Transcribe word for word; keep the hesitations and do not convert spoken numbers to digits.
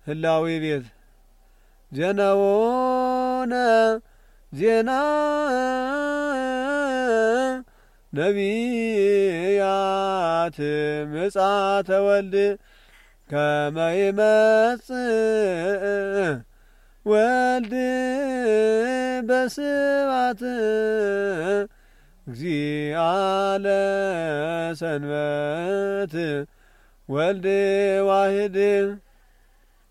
ህላዊ ቤት ጀነውነ ዜና ነቢያት ምጽአተ ወልድ ከመ ይመጽእ ወልድ በስብሐት እግዚአ ለሰንበት ወልድ ዋሕድ